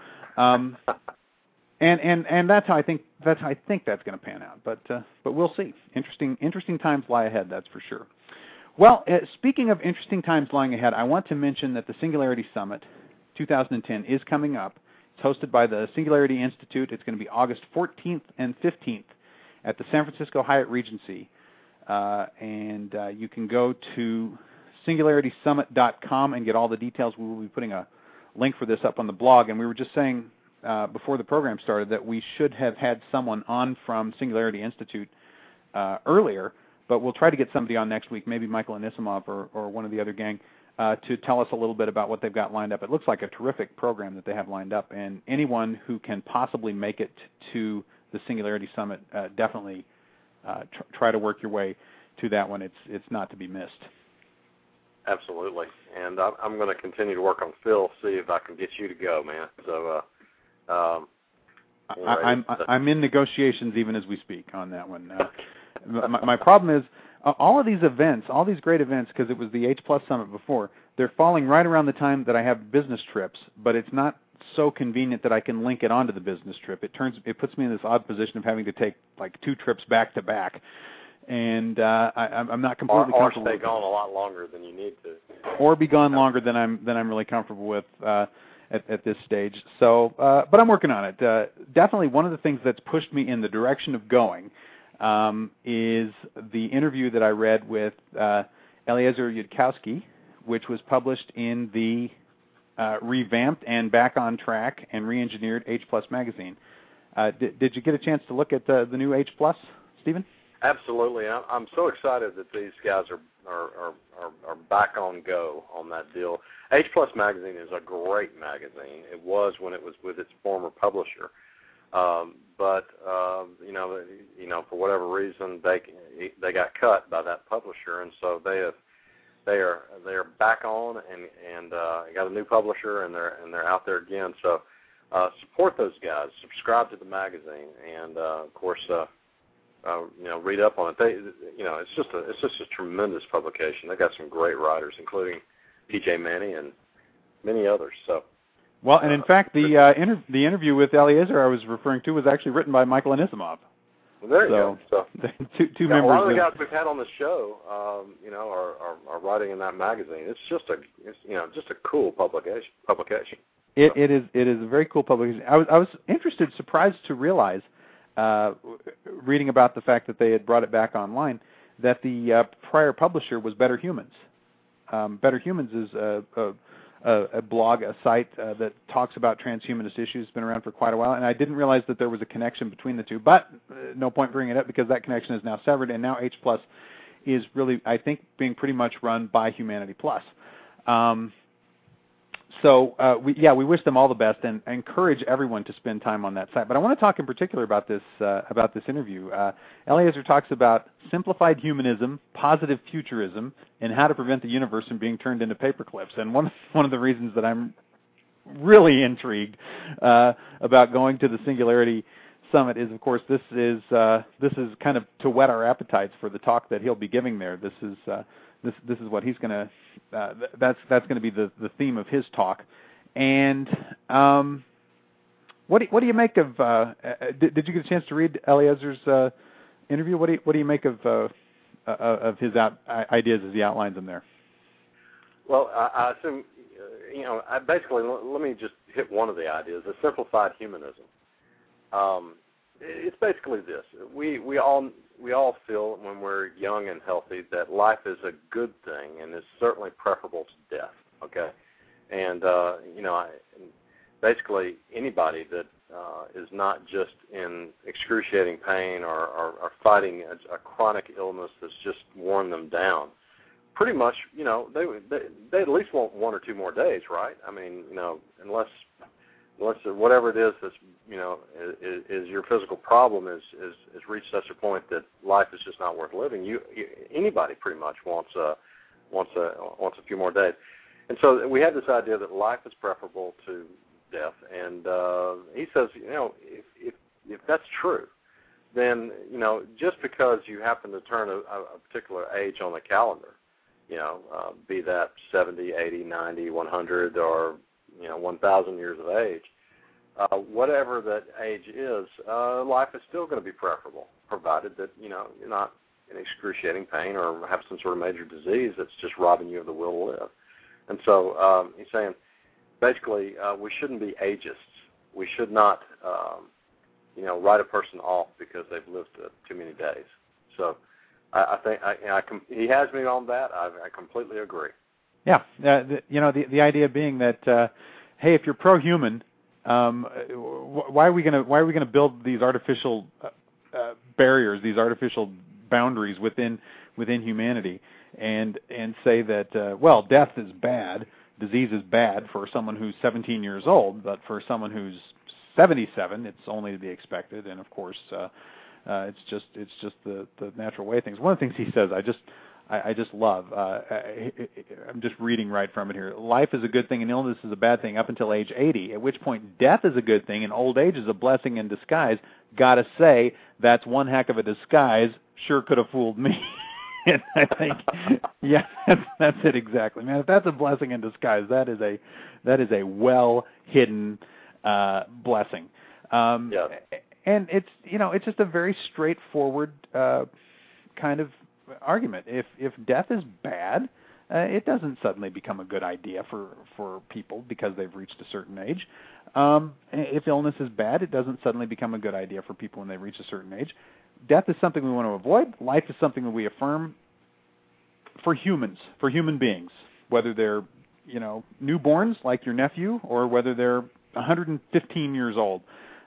And that's how I think that's going to pan out. But we'll see. Interesting times lie ahead, that's for sure. Well, speaking of interesting times lying ahead, I want to mention that the Singularity Summit 2010 is coming up. It's hosted by the Singularity Institute. It's going to be August 14th and 15th at the San Francisco Hyatt Regency. And you can go to singularitysummit.com and get all the details. We will be putting a link for this up on the blog. And we were just saying before the program started that we should have had someone on from Singularity Institute earlier, but we'll try to get somebody on next week, maybe Michael Anisimov or one of the other gang, to tell us a little bit about what they've got lined up. It looks like a terrific program that they have lined up, and anyone who can possibly make it to the Singularity Summit, definitely try to work your way to that one. It's not to be missed. Absolutely, and I'm going to continue to work on Phil, see if I can get you to go, man. So I'm in negotiations even as we speak on that one. My problem is all of these events, all these great events, because it was the H Plus Summit before, they're falling right around the time that I have business trips, but it's not so convenient that I can link it onto the business trip. It puts me in this odd position of having to take like 2 trips back to back, and I'm not completely comfortable. Or stay gone a lot longer than you need to. Or be gone longer than I'm really comfortable with at this stage. So, but I'm working on it. Definitely one of the things that's pushed me in the direction of going is the interview that I read with Eliezer Yudkowsky, which was published in the revamped and back on track and re-engineered H Plus magazine. Did you get a chance to look at the new H Plus, Stephen? Absolutely. I'm so excited that these guys are back on go on that deal. H Plus magazine is a great magazine. It was when it was with its former publisher. But for whatever reason, they got cut by that publisher, and so they are back on and got a new publisher, and they're out there again. So support those guys, subscribe to the magazine, and of course read up on it. It's just a tremendous publication. They got some great writers, including P.J. Manny and many others. So. Well, and in fact, the interview with Eliezer I was referring to was actually written by Michael Anisimov. Well, there you go. So two members. A lot of the guys we've had on the show, are writing in that magazine. It's just a cool publication. It is a very cool publication. I was surprised to realize, reading about the fact that they had brought it back online, that the prior publisher was Better Humans. Better Humans is a blog, a site that talks about transhumanist issues. It's been around for quite a while, and I didn't realize that there was a connection between the two. But no point bringing it up because that connection is now severed, and now H Plus is really, I think, being pretty much run by Humanity Plus. We wish them all the best and encourage everyone to spend time on that site. But I want to talk in particular about this interview. Eliezer talks about simplified humanism, positive futurism, and how to prevent the universe from being turned into paper clips. And one of the reasons that I'm really intrigued about going to the Singularity Summit is, of course, this is kind of to whet our appetites for the talk that he'll be giving there. This is what he's going to. That's going to be the theme of his talk. And what do you make of? Did you get a chance to read Eliezer's interview? What do you make of his ideas as he outlines them there? Well, I assume basically, let me just hit one of the ideas: a simplified humanism. It's basically this: we all feel when we're young and healthy that life is a good thing and is certainly preferable to death. Okay, and basically anybody that is not just in excruciating pain or fighting a chronic illness that's just worn them down, pretty much, they at least want 1 or 2 more days, right? I mean, unless whatever it is that's, is your physical problem is reached such a point that life is just not worth living. Anybody pretty much wants a few more days, and so we have this idea that life is preferable to death, and he says, if that's true, then just because you happen to turn a particular age on the calendar, be that 70, 80, 90, 100, or 1,000 years of age, whatever that age is, life is still going to be preferable, provided that you're not in excruciating pain or have some sort of major disease that's just robbing you of the will to live. And so he's saying, basically, we shouldn't be ageists. We should not, write a person off because they've lived too many days. So I think he has me on that. I completely agree. Yeah, the idea being that, hey, if you're pro-human, why are we going to build these artificial barriers, these artificial boundaries within humanity, and say that well, death is bad, disease is bad for someone who's 17 years old, but for someone who's 77, it's only to be expected, and of course, it's just the natural way of things. One of the things he says, I just love. I'm just reading right from it here. Life is a good thing and illness is a bad thing up until age 80, at which point death is a good thing and old age is a blessing in disguise. Gotta say, that's one heck of a disguise. Sure could have fooled me. And I think, yeah, that's it exactly, man. If that's a blessing in disguise, that is a well-hidden blessing. Yeah. And it's just a very straightforward kind of argument. If death is bad, it doesn't suddenly become a good idea for people because they've reached a certain age. If illness is bad, it doesn't suddenly become a good idea for people when they reach a certain age. Death is something we want to avoid. Life is something that we affirm for humans, for human beings, whether they're newborns like your nephew or whether they're 115 years old.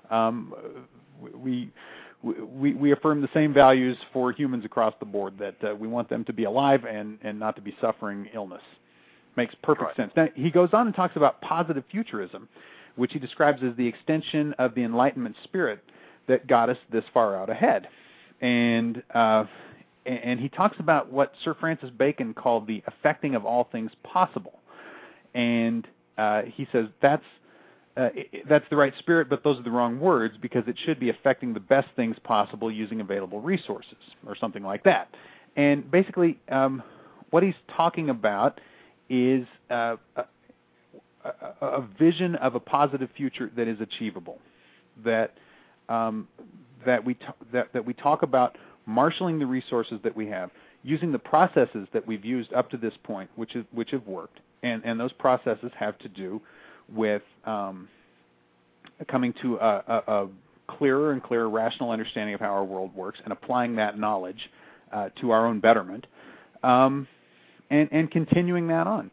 We affirm the same values for humans across the board, that we want them to be alive and not to be suffering illness. Makes perfect sense. Now, he goes on and talks about positive futurism, which he describes as the extension of the Enlightenment spirit that got us this far out ahead. And he talks about what Sir Francis Bacon called the affecting of all things possible. And he says that's the right spirit, but those are the wrong words because it should be affecting the best things possible using available resources or something like that. And basically what he's talking about is a vision of a positive future that is achievable, that we talk about marshaling the resources that we have, using the processes that we've used up to this point, which have worked, and those processes have to do with coming to a clearer and clearer rational understanding of how our world works and applying that knowledge to our own betterment, and continuing that on.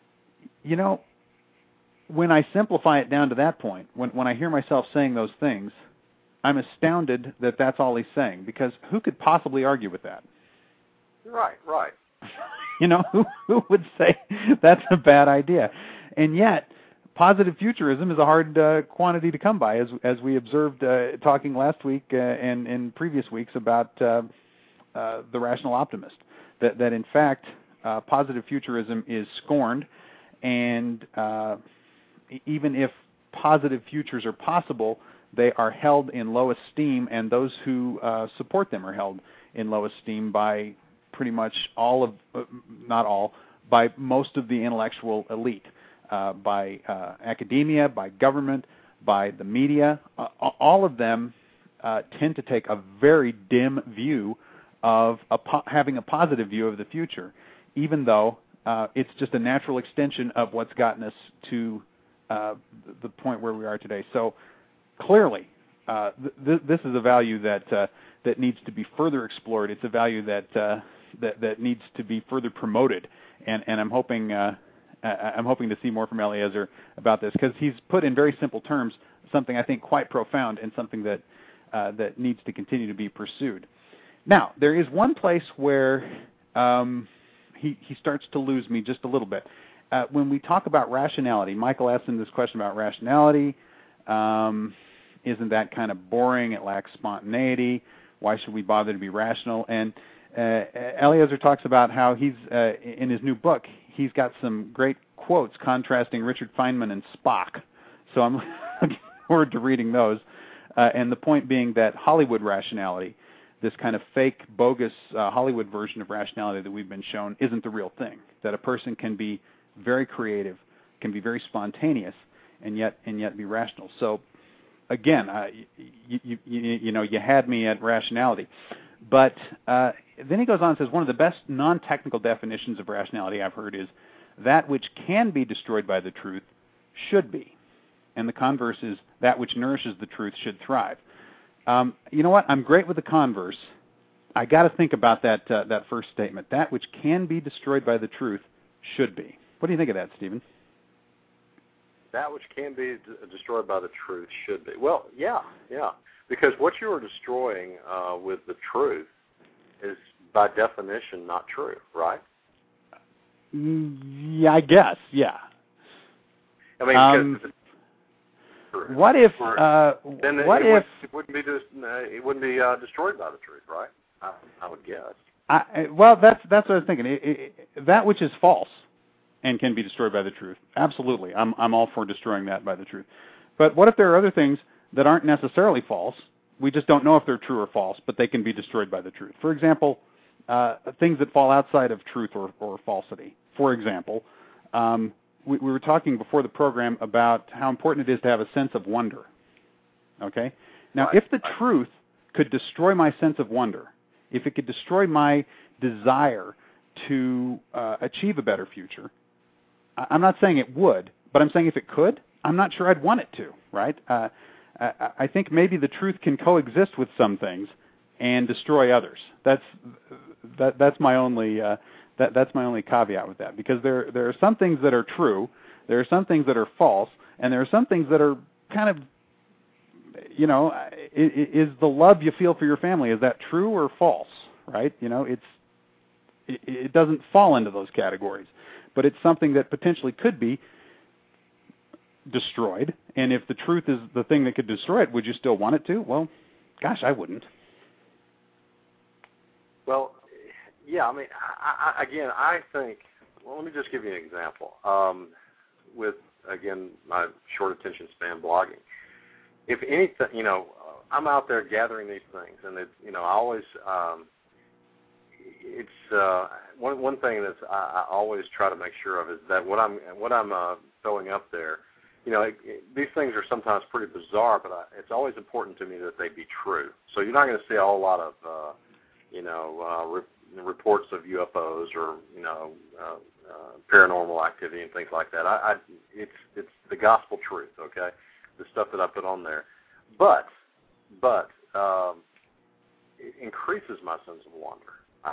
When I simplify it down to that point, when I hear myself saying those things, I'm astounded that that's all he's saying, because who could possibly argue with that? Right. Who would say that's a bad idea? And yet, positive futurism is a hard quantity to come by, as we observed talking last week and in previous weeks about the rational optimist. That in fact, positive futurism is scorned, and even if positive futures are possible, they are held in low esteem, and those who support them are held in low esteem by pretty much all of, not all, by most of the intellectual elite, by academia, by government, by the media. All of them tend to take a very dim view of having a positive view of the future, even though it's just a natural extension of what's gotten us to the point where we are today. So clearly, this is a value that needs to be further explored. It's a value that needs to be further promoted, and I'm hoping to see more from Eliezer about this, because he's put in very simple terms something I think quite profound and something that needs to continue to be pursued. Now, there is one place where he starts to lose me just a little bit. When we talk about rationality, Michael asked him this question about rationality. Isn't that kind of boring? It lacks spontaneity. Why should we bother to be rational? And Eliezer talks about how he's, in his new book, he's got some great quotes contrasting Richard Feynman and Spock. So I'm looking forward to reading those. And the point being that Hollywood rationality, this kind of fake, bogus Hollywood version of rationality that we've been shown, isn't the real thing. That a person can be very creative, can be very spontaneous, and yet be rational. So again, you had me at rationality. But then he goes on and says, one of the best non-technical definitions of rationality I've heard is that which can be destroyed by the truth should be. And the converse is that which nourishes the truth should thrive. You know what? I'm great with the converse. I got to think about that first statement. That which can be destroyed by the truth should be. What do you think of that, Stephen? That which can be destroyed by the truth should be. Well, yeah. Because what you are destroying with the truth is, by definition, not true, right? Yeah, I guess, yeah. I mean, what if? Then it wouldn't be destroyed by the truth, right? I would guess. Well, that's what I was thinking. That which is false and can be destroyed by the truth, absolutely. I'm all for destroying that by the truth. But what if there are other things that aren't necessarily false? We just don't know if they're true or false, but they can be destroyed by the truth. For example, things that fall outside of truth or falsity. For example, we were talking before the program about how important it is to have a sense of wonder. Okay? Now, if the truth could destroy my sense of wonder, if it could destroy my desire to achieve a better future, I'm not saying it would, but I'm saying if it could, I'm not sure I'd want it to, right? I think maybe the truth can coexist with some things and destroy others. That's my only that's my only caveat with that, because there are some things that are true, there are some things that are false, and there are some things that are kind of, is the love you feel for your family, is that true or false, right? It doesn't fall into those categories, but it's something that potentially could be destroyed. And if the truth is the thing that could destroy it, would you still want it to? Well, gosh, I wouldn't. Well, yeah, I mean, I think, well, let me just give you an example. With, again, my short attention span blogging. If anything, I'm out there gathering these things, and it's, I always, it's one thing that I always try to make sure of is that what I'm throwing up there, these things are sometimes pretty bizarre, but it's always important to me that they be true. So you're not going to see a whole lot of, reports of UFOs or, paranormal activity and things like that. It's the gospel truth, okay? The stuff that I put on there. But it increases my sense of wonder.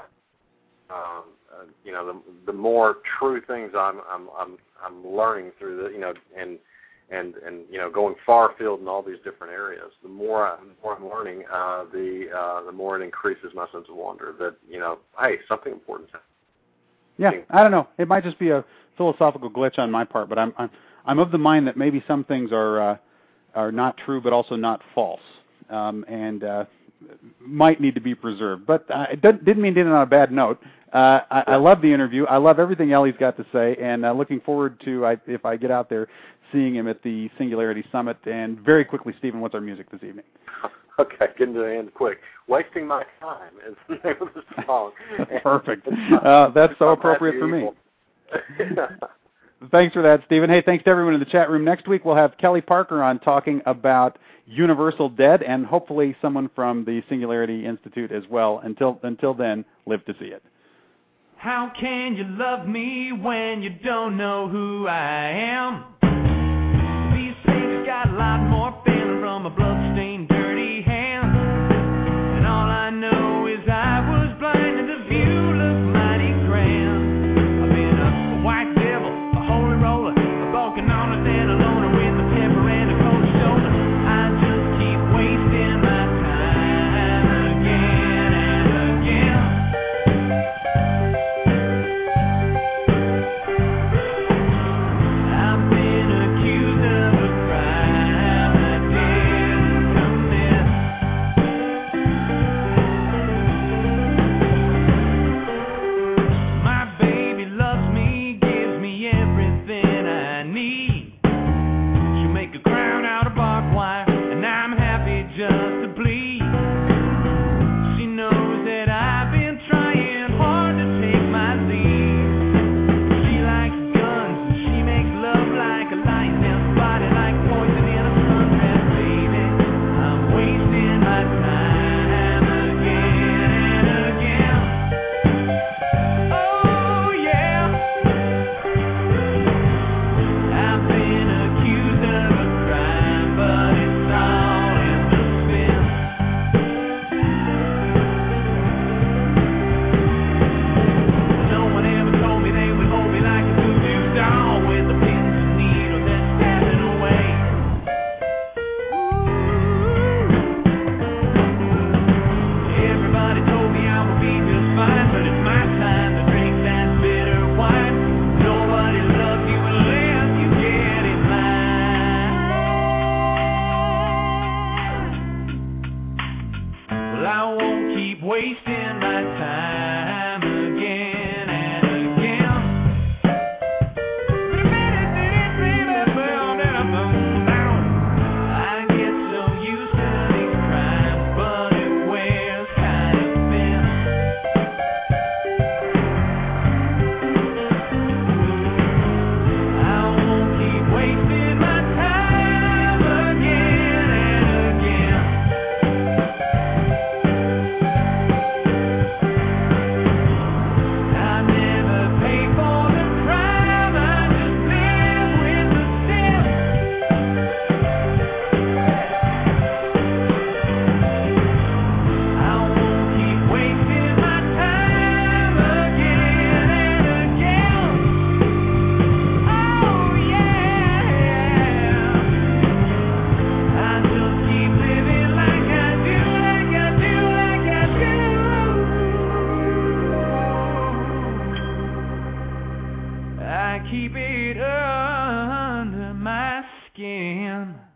The more true things I'm learning through the, and going far afield in all these different areas, the more I'm learning, the more it increases my sense of wonder that, hey, something important is happening. Yeah, I don't know. It might just be a philosophical glitch on my part, but I'm of the mind that maybe some things are not true, but also not false, and might need to be preserved. But it didn't mean to end on a bad note. I love the interview. I love everything Ellie's got to say, and looking forward to, if I get out there, seeing him at the Singularity Summit. And very quickly, Stephen, what's our music this evening? Okay, getting to the end quick. Wasting My Time is the name of the song. Perfect. That's so appropriate for me. Thanks for that, Stephen. Hey, thanks to everyone in the chat room. Next week we'll have Kelly Parker on talking about Universal Dead, and hopefully someone from the Singularity Institute as well. Until then, live to see it. How can you love me when you don't know who I am? These things got a lot more feeling from a bloodstained, dirty hand. And all I know is I was blind and the view looked mighty grand. I've been a white devil, a holy roller, a broken honest and a loner with a temper and a cold shoulder. I just keep wasting my time again and again. I've been accused of a crime I didn't commit. My baby loves me, gives me everything I need. She'll make a crown out of barbed wire, and I'm happy just to bleed. She knows that I've been trying hard to take my lead. She likes guns, and she makes love like a lightning, body like poison in a sunset, baby. I'm wasting my time again and again. Oh yeah, I've been accused of a crime, but it's all in the spin. No one ever told me they would hold me like a voodoo doll with the pins and needles that's stabbing away. Everybody told me I would be just fine, but it's my time to drink that bitter wine. Nobody loves you unless you get in line. Well, I won't keep wasting my time again and again. I get so used to these crimes, but it wears kind of thin. I won't keep wasting my time again and again. I never pay for the crime, I just live with the sin. I won't keep wasting my time again and again. Oh yeah, I just keep living like I do, like I do, like I do. I keep it under my skin.